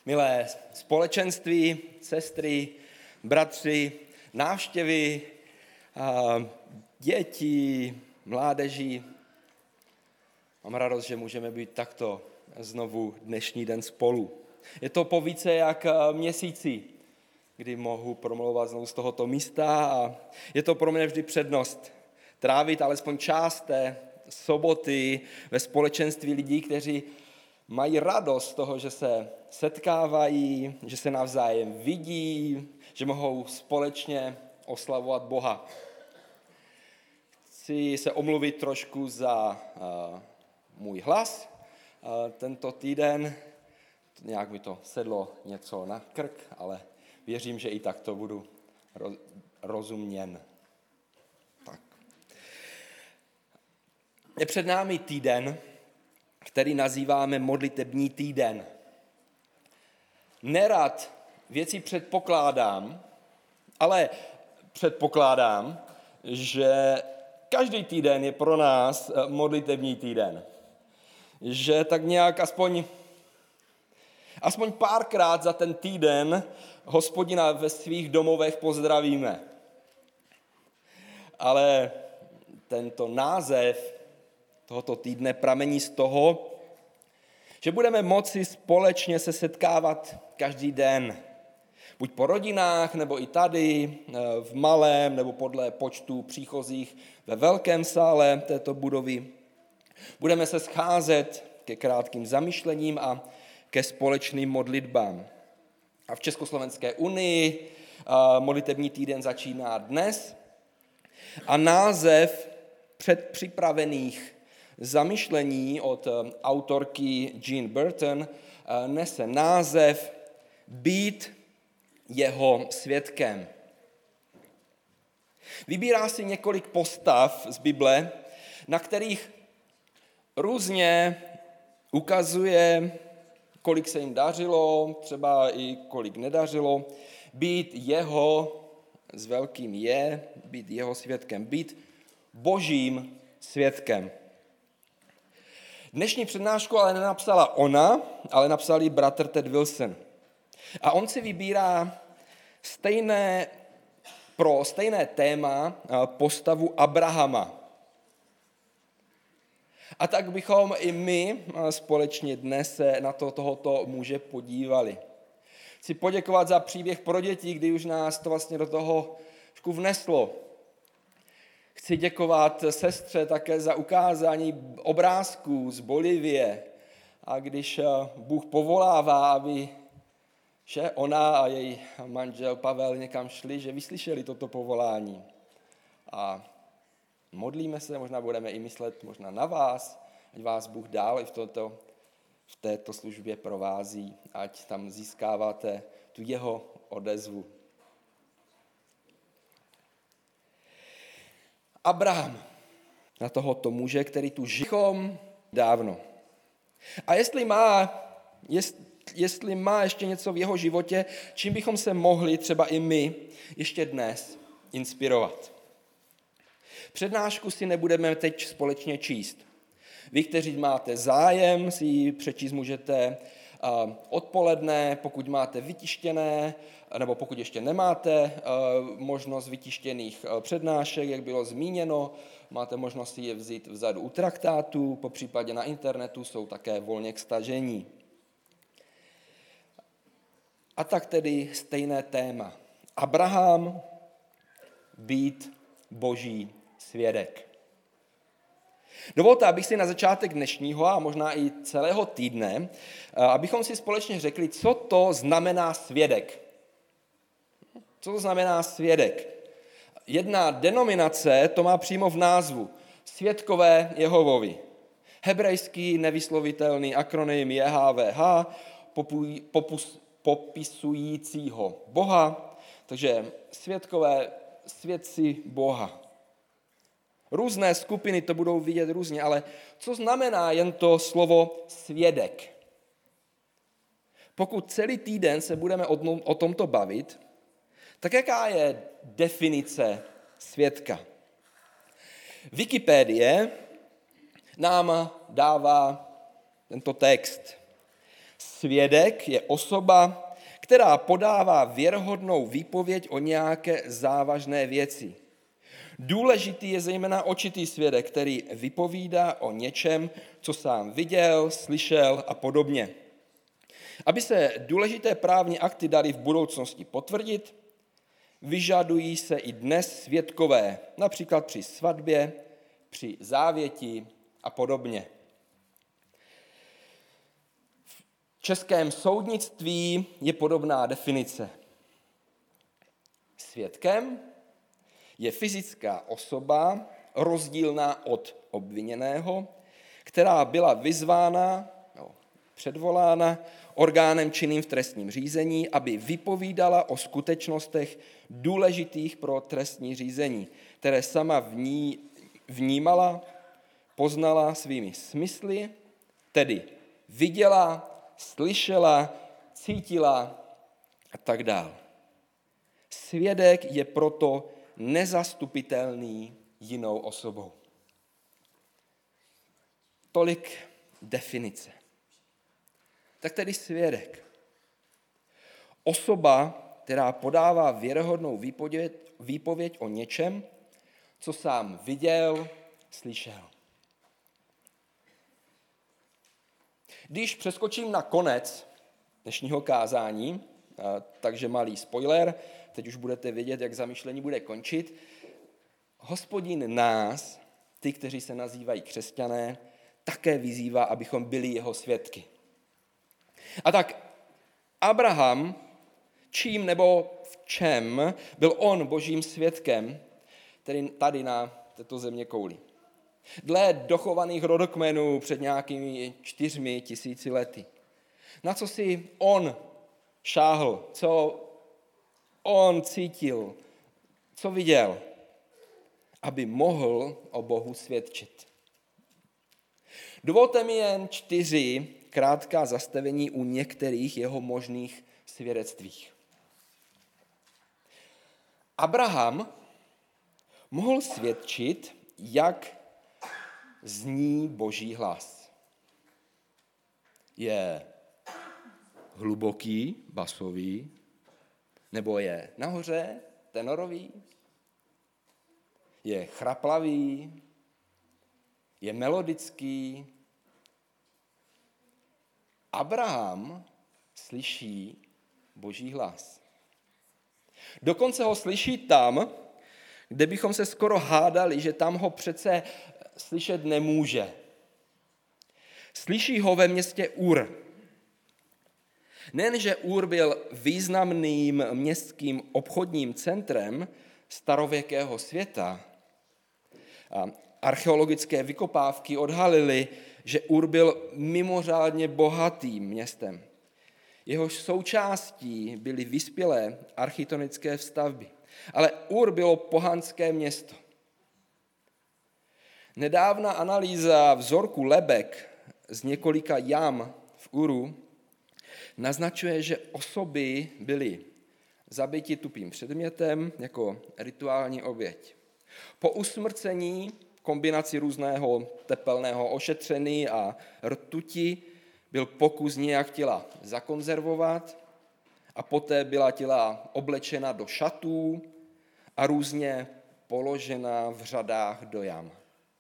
Milé společenství, sestry, bratři, návštěvy, děti, mládeži. Mám radost, že můžeme být takto znovu dnešní den spolu. Je to po více jak měsíci, kdy mohu promlouvat znovu z tohoto místa a je to pro mě vždy přednost trávit alespoň část té soboty ve společenství lidí, kteří mají radost z toho, že se setkávají, že se navzájem vidí, že mohou společně oslavovat Boha. Chci se omluvit trošku za můj hlas. Tento týden nějak mi to sedlo něco na krk, ale věřím, že i tak to budu rozuměn. Tak. Je před námi týden, který nazýváme modlitební týden. Nerad věci předpokládám, ale předpokládám, že každý týden je pro nás modlitební týden. Že tak nějak aspoň párkrát za ten týden Hospodina ve svých domovech pozdravíme. Ale tento název tohoto týdne pramení z toho, že budeme moci společně se setkávat každý den. Buď po rodinách, nebo i tady, v malém, nebo podle počtu příchozích ve velkém sále této budovy. Budeme se scházet ke krátkým zamyšlením a ke společným modlitbám. A v Československé unii modlitební týden začíná dnes a název předpřipravených zamyšlení od autorky Jean Burton nese název Být jeho svědkem. Vybírá si několik postav z Bible, na kterých různě ukazuje, kolik se jim dařilo, třeba i kolik nedařilo, být jeho, s velkým je, být jeho svědkem, být božím svědkem. Dnešní přednášku ale nenapsala ona, ale napsal ji bratr Ted Wilson. A on si vybírá pro stejné téma postavu Abrahama. A tak bychom i my společně dnes se na tohoto muže podívali. Chci poděkovat za příběh pro děti, kdy už nás to vlastně do toho trošku vneslo. Chci děkovat sestře také za ukázání obrázků z Bolívie. A když Bůh povolává, aby že ona a její manžel Pavel někam šli, že vyslyšeli toto povolání. A modlíme se, možná budeme i myslet možná na vás, ať vás Bůh dál i v této službě provází, ať tam získáváte tu jeho odezvu. Abraham, na tohoto muže, který tu žil dávno. A jestli má ještě něco v jeho životě, čím bychom se mohli třeba i my ještě dnes inspirovat. Přednášku si nebudeme teď společně číst. Vy, kteří máte zájem, si ji přečíst můžete odpoledne, pokud máte vytištěné, nebo pokud ještě nemáte možnost vytištěných přednášek, jak bylo zmíněno, máte možnost si je vzít vzadu u traktátu, popřípadě na internetu jsou také volně k stažení. A tak tedy stejné téma. Abraham být boží svědek. Dovolte, abych si na začátek dnešního a možná i celého týdne, abychom si společně řekli, co to znamená svědek. Co to znamená svědek? Jedna denominace to má přímo v názvu. Svědkové Jehovovi. Hebrejský nevyslovitelný akronym JHVH, popisujícího Boha, takže svědci Boha. Různé skupiny to budou vidět různě, ale co znamená jen to slovo svědek? Pokud celý týden se budeme o tomto bavit, tak jaká je definice svědka? Wikipedie nám dává tento text. Svědek je osoba, která podává věrohodnou výpověď o nějaké závažné věci. Důležitý je zejména očitý svědek, který vypovídá o něčem, co sám viděl, slyšel a podobně. Aby se důležité právní akty daly v budoucnosti potvrdit, vyžadují se i dnes svědkové, například při svatbě, při závěti a podobně. V českém soudnictví je podobná definice. Svědkem je fyzická osoba rozdílná od obviněného, která byla vyzvána, předvolána orgánem činným v trestním řízení, aby vypovídala o skutečnostech důležitých pro trestní řízení, které sama vnímala, poznala svými smysly, tedy viděla, slyšela, cítila a tak dále. Svědek je proto nezastupitelný jinou osobou. Tolik definice. Tak tedy svědek. Osoba, která podává věrohodnou výpověď o něčem, co sám viděl, slyšel. Když přeskočím na konec dnešního kázání, takže malý spoiler, teď už budete vědět, jak zamýšlení bude končit. Hospodin nás, ty, kteří se nazývají křesťané, také vyzývá, abychom byli jeho svědky. A tak Abraham, čím nebo v čem byl on božím svědkem, tedy tady na této země kouli. Dle dochovaných rodokmenů před nějakými 4 000 lety. Na co si on šáhl, co on cítil, co viděl, aby mohl o Bohu svědčit. Dovolte mi jen 4 krátká zastavení u některých jeho možných svědectvích. Abraham mohl svědčit, jak zní Boží hlas. Je hluboký, basový, nebo je nahoře, tenorový, je chraplavý, je melodický. Abraham slyší Boží hlas. Dokonce ho slyší tam, kde bychom se skoro hádali, že tam ho přece slyšet nemůže. Slyší ho ve městě Ur. Nejenže Ur byl významným městským obchodním centrem starověkého světa. Archeologické vykopávky odhalily, že Ur byl mimořádně bohatým městem. Jehož součástí byly vyspělé architektonické stavby. Ale Ur bylo pohanské město. Nedávná analýza vzorku lebek z několika jam v Uru naznačuje, že osoby byly zabiti tupým předmětem jako rituální oběť. Po usmrcení kombinaci různého tepelného ošetření a rtuti byl pokus nějak těla zakonzervovat a poté byla těla oblečena do šatů a různě položena v řadách do jam.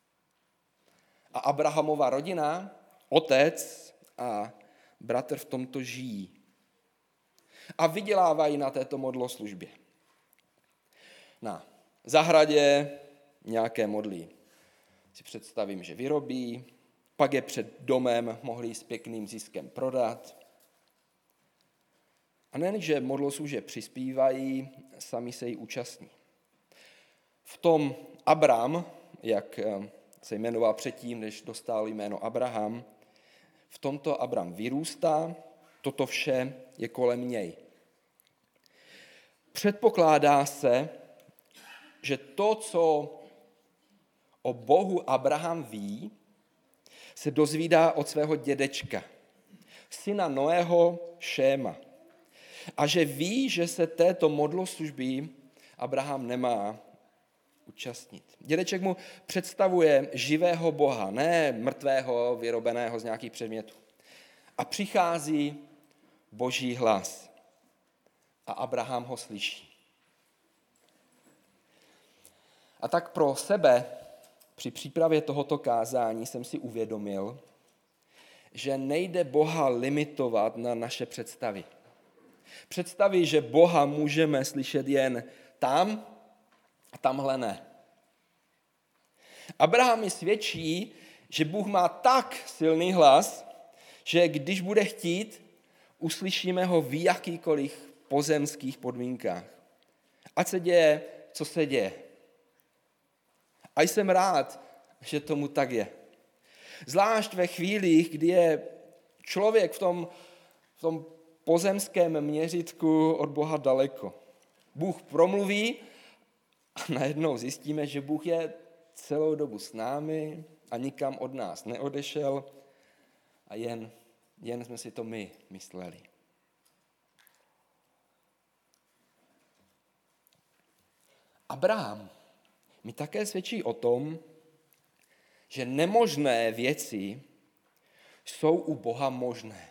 A Abrahamova rodina, otec a bratr v tomto žijí a vydělávají na této modloslužbě. Na zahradě nějaké modly si představím, že vyrobí, pak je před domem mohli s pěkným ziskem prodat. A nejen, že modloslužbě přispívají, sami se jí účastní. V tom Abram, jak se jmenoval předtím, než dostal jméno Abraham, v tomto Abram vyrůstá, toto vše je kolem něj. Předpokládá se, že to, co o Bohu Abraham ví, se dozvídá od svého dědečka, syna Noého Šéma. A že ví, že se této modloslužby Abraham nemá účastnit. Dědeček mu představuje živého Boha, ne mrtvého, vyrobeného z nějakých předmětů. A přichází Boží hlas. A Abraham ho slyší. A tak pro sebe při přípravě tohoto kázání jsem si uvědomil, že nejde Boha limitovat na naše představy. Představy, že Boha můžeme slyšet jen tam a tamhle ne. Abraham mi svědčí, že Bůh má tak silný hlas, že když bude chtít, uslyšíme ho v jakýkoliv pozemských podmínkách. Ať se děje, co se děje. A jsem rád, že tomu tak je. Zvlášť ve chvílích, kdy je člověk v tom pozemském měřítku od Boha daleko. Bůh promluví a najednou zjistíme, že Bůh je celou dobu s námi a nikam od nás neodešel a jen jsme si to my mysleli. Abraham mi také svědčí o tom, že nemožné věci jsou u Boha možné.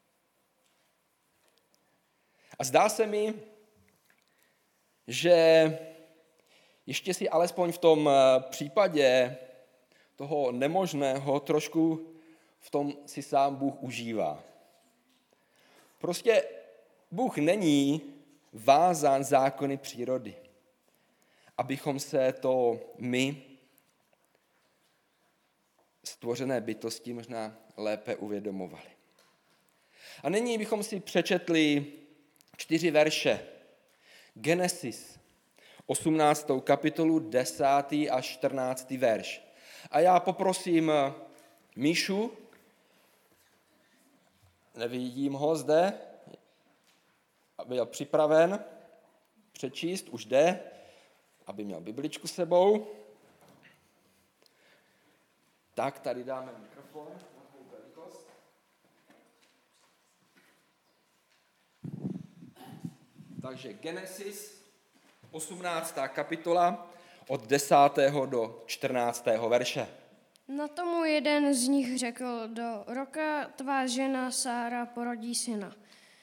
A zdá se mi, že ještě si alespoň v tom případě toho nemožného trošku v tom si sám Bůh užívá. Prostě Bůh není vázán zákony přírody, abychom se to my, stvořené bytosti, možná lépe uvědomovali. A nyní bychom si přečetli 4 verše. Genesis, 18. kapitolu, 10. až 14. verš. A já poprosím Míšu, nevidím ho zde, aby byl připraven přečíst, už jde, aby měl bibličku s sebou. Tak, tady dáme mikrofon na tvou velikost. Takže Genesis, 18. kapitola, od 10. do 14. verše. Na tomu jeden z nich řekl, do roka tvá žena Sára porodí syna.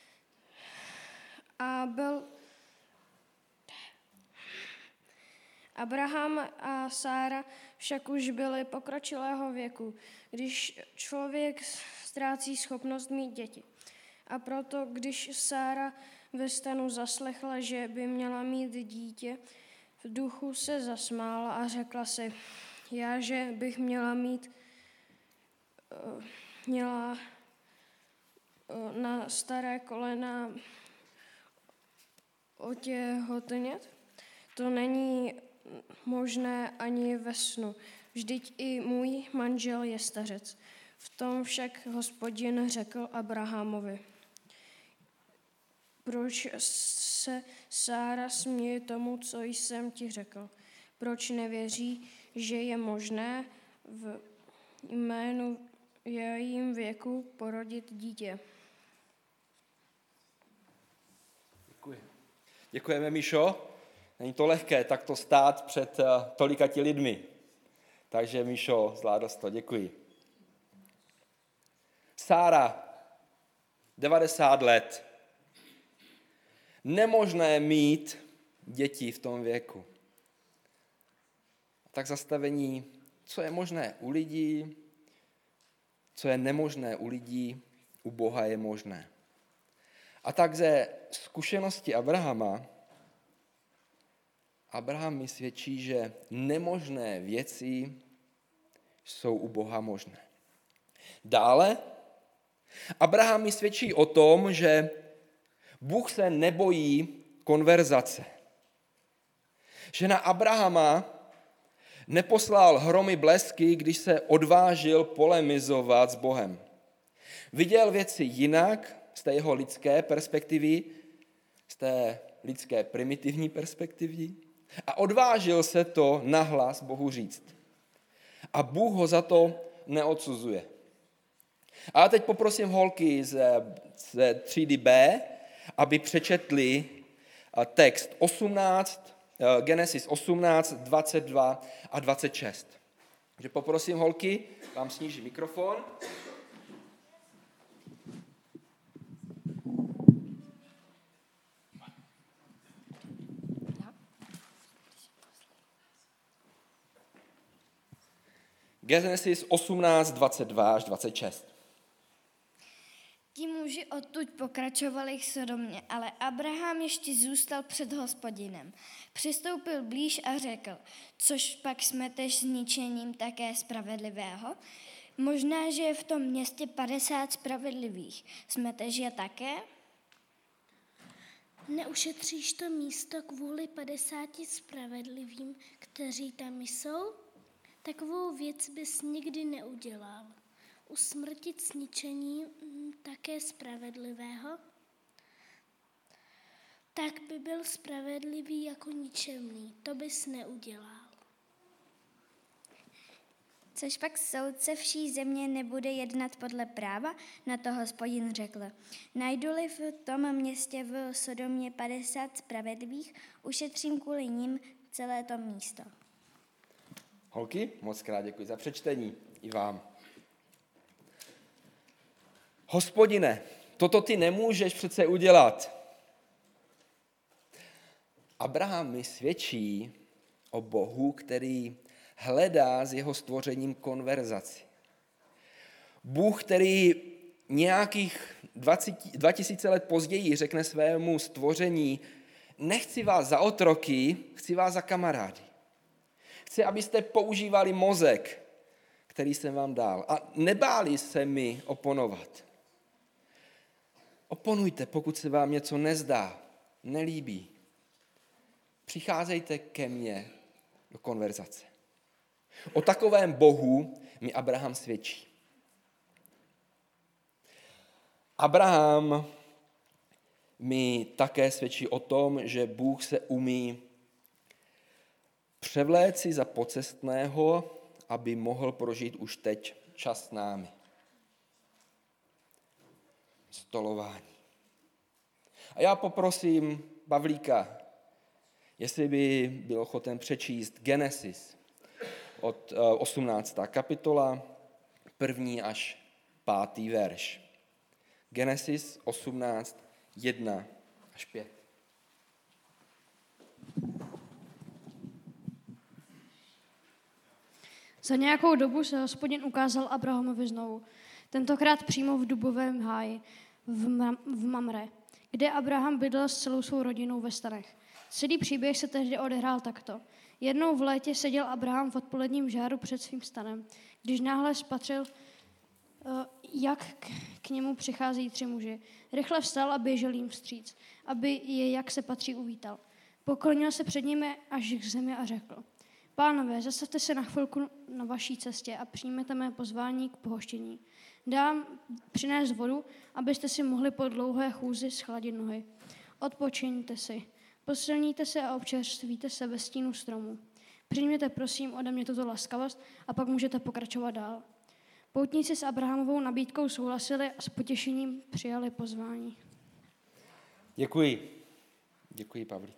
Abraham a Sára však už byli pokročilého věku, když člověk ztrácí schopnost mít děti. A proto, když Sára ve stanu zaslechla, že by měla mít dítě, v duchu se zasmála a řekla si, já, že bych měla na staré kolena otěhotnět, to není možné ani ve snu. Vždyť i můj manžel je stařec. V tom však Hospodin řekl Abrahamovi, proč se Sára směje tomu, co jsem ti řekl? Proč nevěří, že je možné v jejím věku porodit dítě? Děkuji. Děkujeme, Míšo. Není to lehké takto stát před tolikati lidmi. Takže, Míšo, zvládl jsi to. Děkuji. Sára, 90 let. Nemožné mít děti v tom věku. Tak zastavení, co je možné u lidí, co je nemožné u lidí, u Boha je možné. A tak ze zkušenosti Abrahama, Abraham mi svědčí, že nemožné věci jsou u Boha možné. Dále, Abraham mi svědčí o tom, že Bůh se nebojí konverzace. Že na Abrahama neposlal hromy blesky, když se odvážil polemizovat s Bohem. Viděl věci jinak z té jeho lidské perspektivy, z té lidské primitivní perspektivy a odvážil se to nahlas Bohu říct. A Bůh ho za to neodsuzuje. A teď poprosím holky z třídy B, aby přečetli text 18, Genesis 18, 22 a 26. Takže poprosím holky, vám sníží mikrofon. Genesis 18, 22 až 26. Ti muži odtud pokračovali k Sodomě, ale Abraham ještě zůstal před Hospodinem. Přistoupil blíž a řekl, což pak smeteš zničením také spravedlivého? Možná, že je v tom městě 50 spravedlivých. Smeteš je také? Neušetříš to místo kvůli 50 spravedlivým, kteří tam jsou? Takovou věc bys nikdy neudělal. Usmrtit zničení také spravedlivého? Tak by byl spravedlivý jako ničemný. To bys neudělal. Což pak soudce vší země nebude jednat podle práva? Na to Hospodin řekl. Najdu-li v tom městě v Sodomě 50 spravedlivých, ušetřím kvůli nim celé to místo. Holky, moc krát děkuji za přečtení i vám. Hospodine, toto ty nemůžeš přece udělat. Abraham mi svědčí o Bohu, který hledá s jeho stvořením konverzaci. Bůh, který nějakých 2000 let později řekne svému stvoření, nechci vás za otroky, chci vás za kamarády. Chci, abyste používali mozek, který jsem vám dal, a nebáli se mi oponovat. Oponujte, pokud se vám něco nezdá, nelíbí. Přicházejte ke mně do konverzace. O takovém Bohu mi Abraham svědčí. Abraham mi také svědčí o tom, že Bůh se umí převléci za pocestného, aby mohl prožít už teď čas s námi. Stolování. A já poprosím Pavlíka, jestli by byl ochoten přečíst Genesis od 18. kapitola, 1. až 5. verš. Genesis 18, 1 až 5. Za nějakou dobu se Hospodin ukázal Abrahamovi znovu, tentokrát přímo v dubovém háji v Mamre, kde Abraham bydlel s celou svou rodinou ve stanech. Celý příběh se tehdy odehrál takto. Jednou v létě seděl Abraham v odpoledním žáru před svým stanem, když náhle spatřil, jak k němu přichází 3 muži. Rychle vstal a běžel jim vstříc, aby je, jak se patří, uvítal. Poklonil se před nimi až k zemi a řekl: Pánové, zastavte se na chvilku na vaší cestě a přijměte mé pozvání k pohoštění. Dám přinést vodu, abyste si mohli po dlouhé chůzi schladit nohy. Odpočiňte si, posilníte se a občerstvíte se ve stínu stromu. Přijměte prosím ode mě tuto laskavost a pak můžete pokračovat dál. Poutníci s Abrahamovou nabídkou souhlasili a s potěšením přijali pozvání. Děkuji. Děkuji, Pavlí.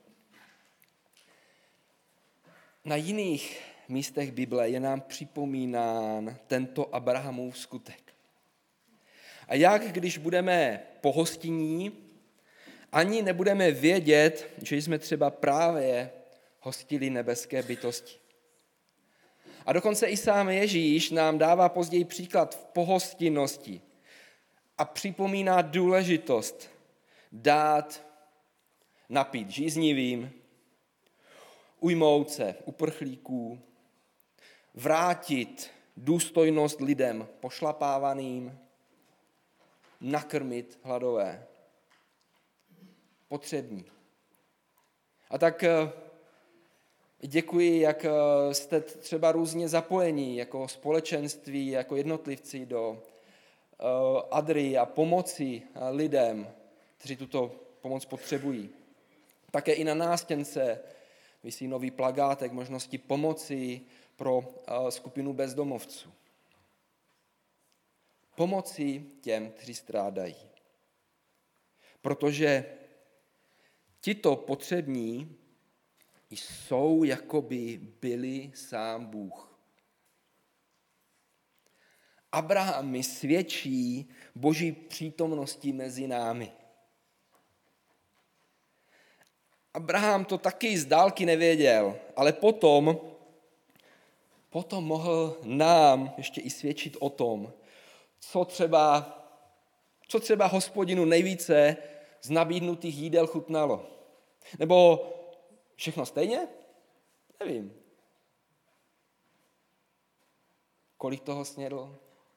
Na jiných místech Bible je nám připomínán tento Abrahamův skutek. A jak když budeme pohostinní, ani nebudeme vědět, že jsme třeba právě hostili nebeské bytosti. A dokonce i sám Ježíš nám dává později příklad v pohostinnosti a připomíná důležitost dát napít žíznivým, ujmout se uprchlíků, vrátit důstojnost lidem pošlapávaným, nakrmit hladové, potřební. A tak děkuji, jak jste třeba různě zapojení jako společenství, jako jednotlivci do adry a pomoci lidem, kteří tuto pomoc potřebují. Také i na nástěnce visí nový plagátek možnosti pomoci pro skupinu bezdomovců. Pomoci těm, kteří strádají. Protože tito potřební jsou, jako by byli sám Bůh. Abraham mi svědčí Boží přítomnosti mezi námi. Abraham to taky z dálky nevěděl, ale potom potom mohl nám ještě i svědčit o tom, co třeba Hospodinu nejvíce z nabídnutých jídel chutnalo. Nebo všechno stejně? Nevím. Kolik toho snědl?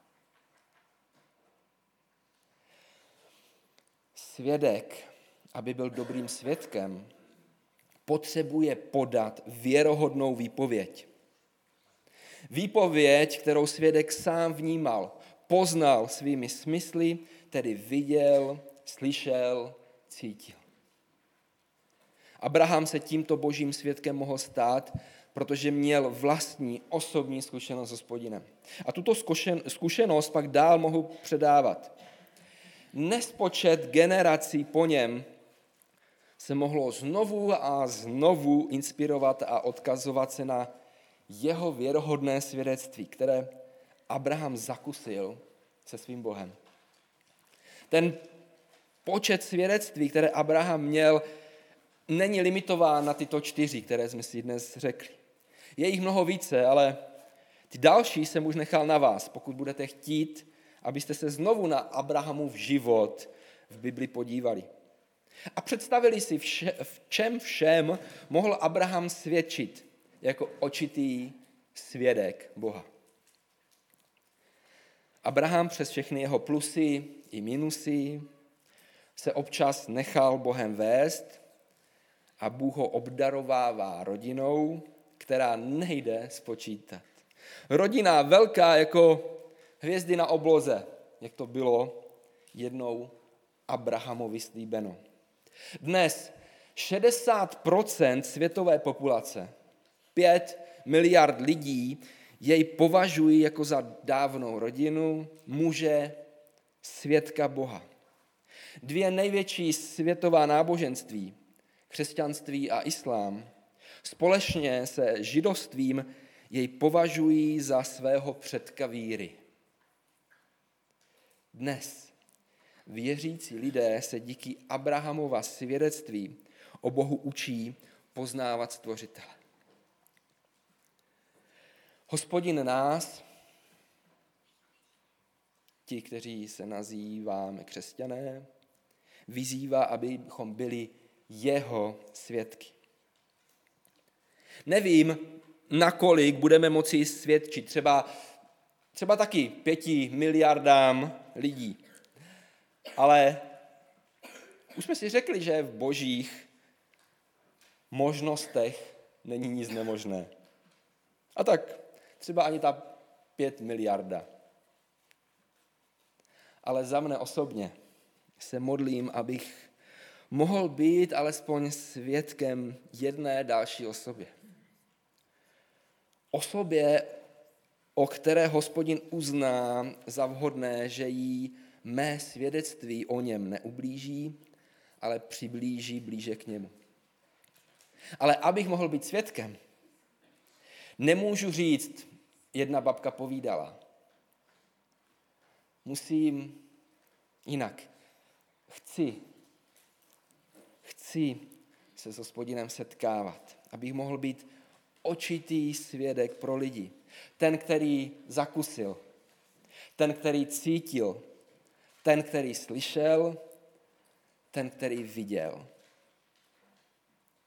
Svědek, aby byl dobrým svědkem, potřebuje podat věrohodnou výpověď. Výpověď, kterou svědek sám vnímal, poznal svými smysly, tedy viděl, slyšel, cítil. Abraham se tímto božím svědkem mohl stát, protože měl vlastní osobní zkušenost s Hospodinem. A tuto zkušenost pak dál mohl předávat. Nespočet generací po něm se mohlo znovu a znovu inspirovat a odkazovat se na jeho věrohodné svědectví, které Abraham zakusil se svým Bohem. Ten počet svědectví, které Abraham měl, není limitován na tyto 4, které jsme si dnes řekli. Je jich mnoho více, ale ty další jsem už nechal na vás, pokud budete chtít, abyste se znovu na Abrahamův život v Bibli podívali. A představili si, v čem všem mohl Abraham svědčit jako očitý svědek Boha. Abraham přes všechny jeho plusy i minusy se občas nechal Bohem vést a Bůh ho obdarovává rodinou, která nejde spočítat. Rodina velká jako hvězdy na obloze, jak to bylo jednou Abrahamovi slíbeno. Dnes 60% světové populace, 5 miliard lidí, jej považují jako za dávnou rodinu, muže, svědka Boha. 2 největší světová náboženství, křesťanství a islám, společně se židovstvím jej považují za svého předka víry. Dnes věřící lidé se díky Abrahamova svědectví o Bohu učí poznávat Stvořitele. Hospodin nás, ti, kteří se nazýváme křesťané, vyzývá, abychom byli jeho svědky. Nevím, nakolik budeme moci svědčit, třeba taky 5 miliardám lidí. Ale už jsme si řekli, že v božích možnostech není nic nemožné. A tak třeba ani ta 5 miliarda. Ale za mne osobně se modlím, abych mohl být alespoň svědkem jedné další osobě. Osobě, o které Hospodin uzná za vhodné, že jí mé svědectví o něm neublíží, ale přiblíží blíže k němu. Ale abych mohl být svědkem, nemůžu říct, jedna babka povídala. Musím jinak. Chci se s Hospodinem setkávat, abych mohl být očitý svědek pro lidi. Ten, který zakusil, ten, který cítil, ten, který slyšel, ten, který viděl.